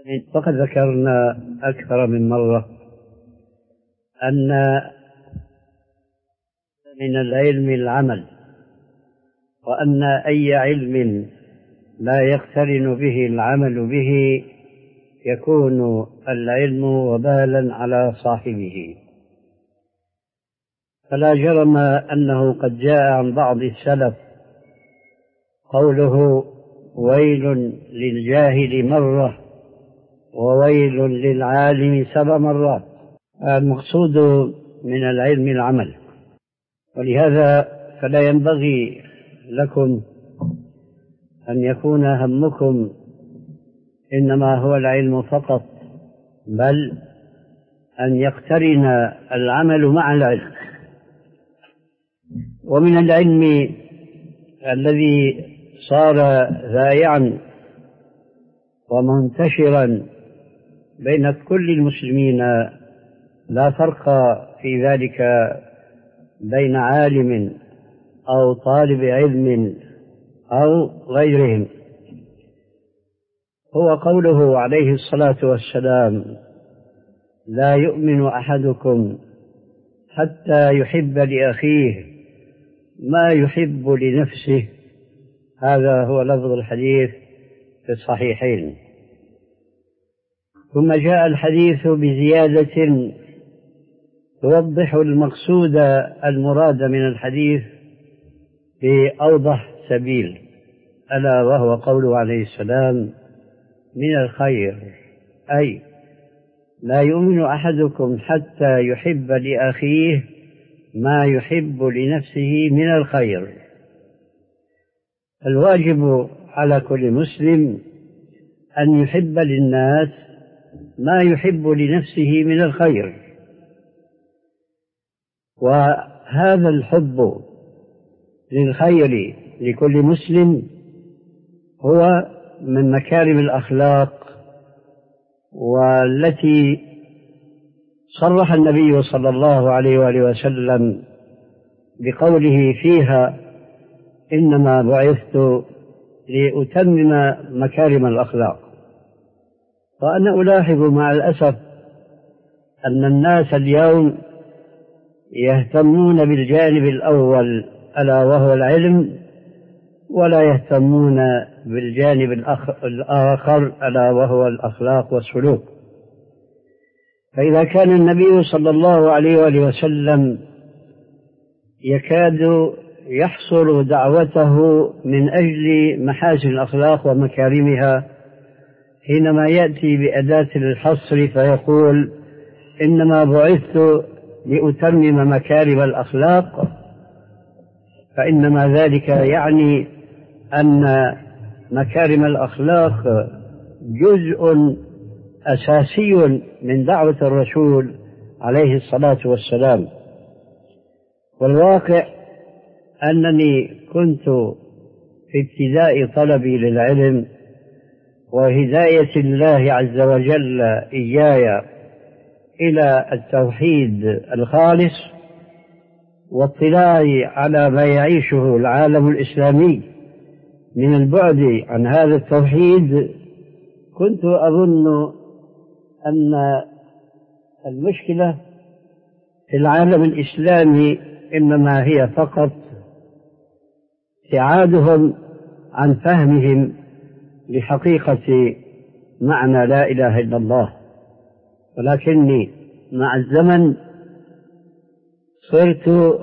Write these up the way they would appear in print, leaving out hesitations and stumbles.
فقد ذكرنا أكثر من مرة أن من العلم العمل، وأن أي علم لا يقترن به العمل به يكون العلم وبالا على صاحبه. فلا جرم أنه قد جاء عن بعض السلف قوله: ويل للجاهل مرة وويل للعالم 7 مرات. المقصود من العلم العمل، ولهذا فلا ينبغي لكم أن يكون همكم إنما هو العلم فقط، بل أن يقترن العمل مع العلم. ومن العلم الذي صار ذائعا ومنتشرا بين كل المسلمين، لا فرق في ذلك بين عالم أو طالب علم أو غيرهم، هو قوله عليه الصلاة والسلام: لا يؤمن أحدكم حتى يحب لأخيه ما يحب لنفسه. هذا هو لفظ الحديث في الصحيحين. ثم جاء الحديث بزيادة توضح المقصود المراد من الحديث بأوضح سبيل، ألا وهو قوله عليه السلام: من الخير، أي لا يؤمن أحدكم حتى يحب لأخيه ما يحب لنفسه من الخير. الواجب على كل مسلم أن يحب للناس ما يحب لنفسه من الخير، وهذا الحب للخير لكل مسلم هو من مكارم الأخلاق، والتي صرح النبي صلى الله عليه وآله وسلم بقوله فيها: إنما بعثت لأتمم مكارم الأخلاق. وأنا ألاحظ مع الأسف أن الناس اليوم يهتمون بالجانب الأول ألا وهو العلم، ولا يهتمون بالجانب الآخر ألا وهو الأخلاق والسلوك. فإذا كان النبي صلى الله عليه وآله وسلم يكاد يحصر دعوته من أجل محاسن الأخلاق ومكارمها، حينما يأتي بأداة الحصر فيقول: إنما بعثت لأتمم مكارم الأخلاق، فإنما ذلك يعني أن مكارم الأخلاق جزء أساسي من دعوة الرسول عليه الصلاة والسلام. والواقع أنني كنت في ابتداء طلبي للعلم وهداية الله عز وجل إياي إلى التوحيد الخالص واطلاعي على ما يعيشه العالم الإسلامي من البعد عن هذا التوحيد، كنت أظن أن المشكلة في العالم الإسلامي إنما هي فقط ابتعادهم عن فهمهم لحقيقة معنى لا إله إلا الله. ولكني مع الزمن صرت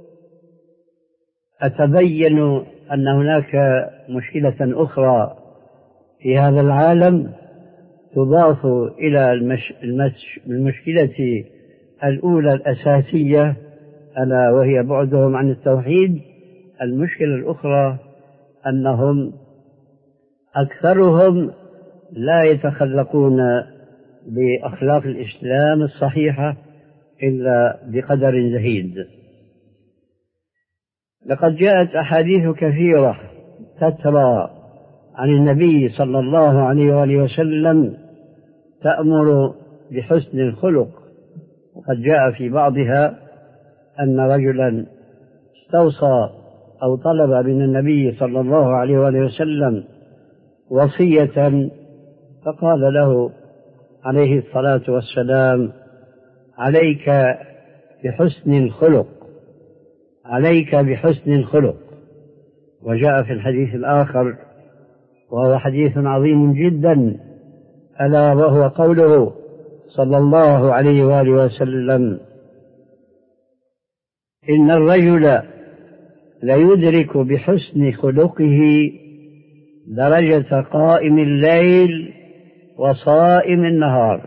أتبين أن هناك مشكلة أخرى في هذا العالم تضاف إلى المشكلة الأولى الأساسية، ألا وهي بعدهم عن التوحيد. المشكلة الأخرى أنهم أكثرهم لا يتخلقون بأخلاق الإسلام الصحيحة إلا بقدر زهيد. لقد جاءت أحاديث كثيرة تترى عن النبي صلى الله عليه وآله وسلم تأمر بحسن الخلق، وقد جاء في بعضها أن رجلا استوصى أو طلب من النبي صلى الله عليه وآله وسلم وصية فقال له عليه الصلاة والسلام: عليك بحسن الخلق، عليك بحسن الخلق. وجاء في الحديث الآخر وهو حديث عظيم جدا، ألا وهو قوله صلى الله عليه وآله وسلم: إن الرجل ليدرك بحسن خلقه درجة قائم الليل وصائم النهار.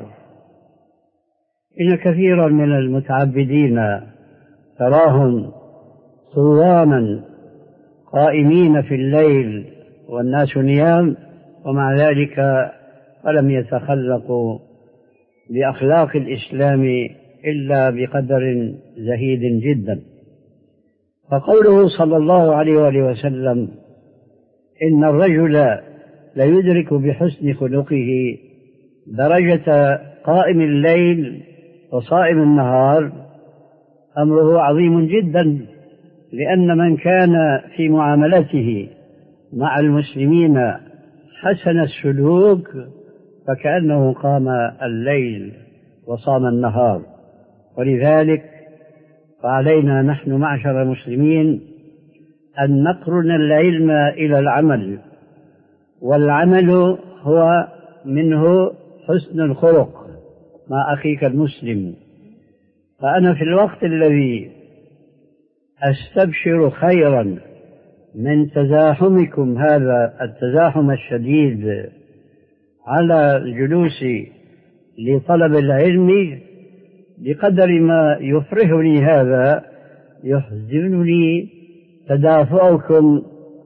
إن كثيرا من المتعبدين تراهم صواما قائمين في الليل والناس نيام، ومع ذلك ولم يتخلقوا بأخلاق الإسلام إلا بقدر زهيد جدا. فقوله صلى الله عليه وآله وسلم: إن الرجل ليدرك بحسن خلقه درجة قائم الليل وصائم النهار، أمره عظيم جدا، لأن من كان في معاملته مع المسلمين حسن السلوك فكأنه قام الليل وصام النهار. ولذلك فعلينا نحن معشر المسلمين أن نقرن العلم إلى العمل، والعمل هو منه حسن الخلق مع أخيك المسلم. فأنا في الوقت الذي أستبشر خيرا من تزاحمكم هذا التزاحم الشديد على الجلوس لطلب العلم، بقدر ما يفرحني هذا يحزنني تدافعكم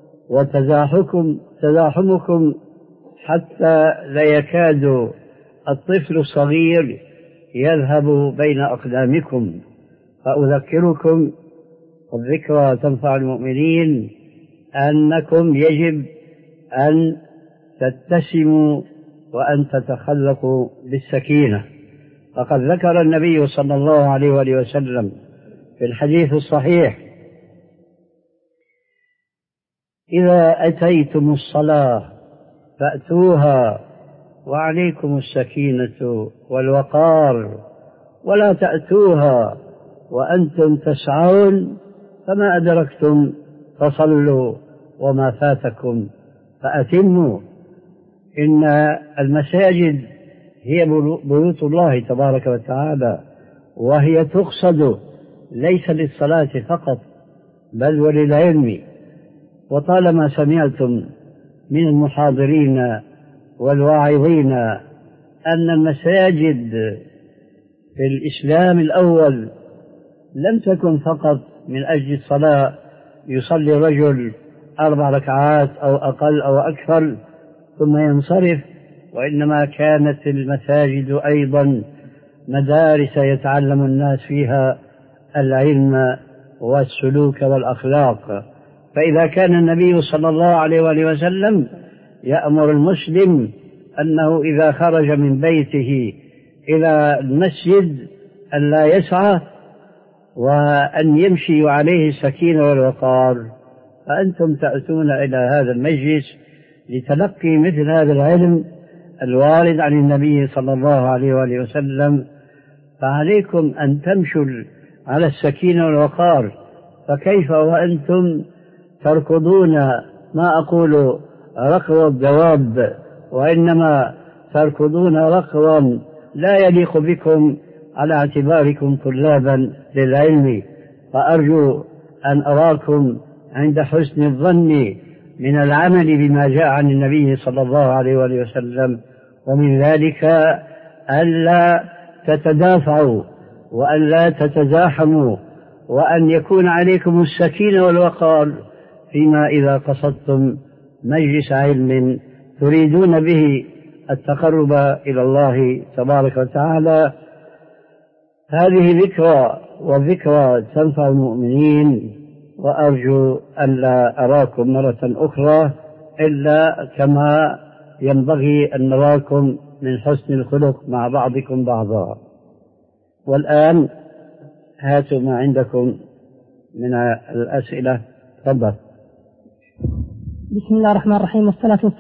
وتزاحمكم، حتى لا يكاد الطفل الصغير يذهب بين أقدامكم. فأذكركم، والذكرى تنفع المؤمنين، أنكم يجب أن تتسموا وأن تتخلقوا بالسكينة. فقد ذكر النبي صلى الله عليه وآله وسلم في الحديث الصحيح: إذا أتيتم الصلاة فأتوها وعليكم السكينة والوقار، ولا تأتوها وأنتم تسعون، فما أدركتم فصلوا وما فاتكم فأتموا. إن المساجد هي بيوت الله تبارك وتعالى، وهي تقصد ليس للصلاة فقط بل وللعلم. وطالما سمعتم من المحاضرين والواعظين أن المساجد في الإسلام الأول لم تكن فقط من أجل الصلاة، يصلي رجل 4 ركعات أو أقل أو أكثر ثم ينصرف، وإنما كانت المساجد أيضا مدارس يتعلم الناس فيها العلم والسلوك والأخلاق. فإذا كان النبي صلى الله عليه وآله وسلم يأمر المسلم أنه إذا خرج من بيته إلى المسجد أن لا يسعى وأن يمشي عليه السكينة والوقار، فأنتم تأتون إلى هذا المجلس لتلقي مثل هذا العلم الوارد عن النبي صلى الله عليه وآله وسلم، فعليكم أن تمشوا على السكينة والوقار. فكيف وأنتم تركضون، ما أقول ركض الدواب، وإنما تركضون ركضا لا يليق بكم على اعتباركم طلابا للعلم. فأرجو أن أراكم عند حسن الظن من العمل بما جاء عن النبي صلى الله عليه وآله وسلم، ومن ذلك ألا تتدافعوا وأن لا تتزاحموا، وأن يكون عليكم السكينة والوقار فيما إذا قصدتم مجلس علم تريدون به التقرب إلى الله تبارك وتعالى. هذه ذكرى، والذكرى تنفع المؤمنين، وأرجو أن لا أراكم مرة أخرى إلا كما ينبغي أن نراكم من حسن الخلق مع بعضكم بعضا. والآن هاتوا ما عندكم من الأسئلة. تفضل. بسم الله الرحمن الرحيم، والصلاة والسلام